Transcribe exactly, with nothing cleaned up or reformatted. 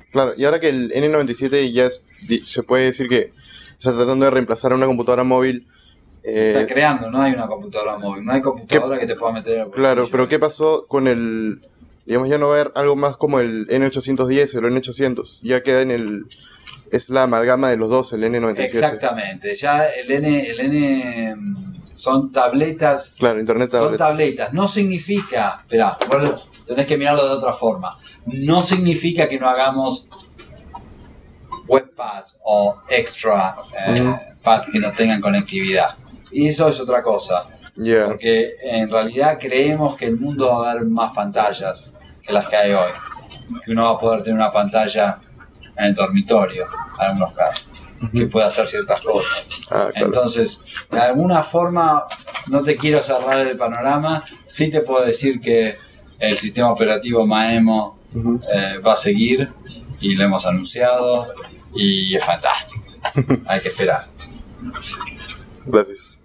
Claro, y ahora que el N noventa y siete ya es, se puede decir que está tratando de reemplazar a una computadora móvil. Eh, está creando, no hay una computadora móvil, no hay computadora ¿qué? Que te pueda meter en el bolsillo. Claro, pero ¿qué pasó con el...? Digamos, ya no va a haber algo más como el N ochocientos diez o el N ochocientos, ya queda en el... Es la amalgama de los dos, el N noventa y siete. Exactamente, ya el N... El N son tabletas. Claro, internet tablets. Son tabletas, no significa... Esperá, vos tenés que mirarlo de otra forma. No significa que no hagamos webpads o extra eh, uh-huh. pads que no tengan conectividad. Y eso es otra cosa. Yeah. Porque en realidad creemos que el mundo va a haber más pantallas que las que hay hoy. Que uno va a poder tener una pantalla en el dormitorio, en algunos casos, uh-huh. que pueda hacer ciertas cosas. Ah, claro. Entonces, de alguna forma, no te quiero cerrar el panorama, sí te puedo decir que el sistema operativo Maemo uh-huh. eh, va a seguir, y lo hemos anunciado, y es fantástico. Hay que esperar. Gracias.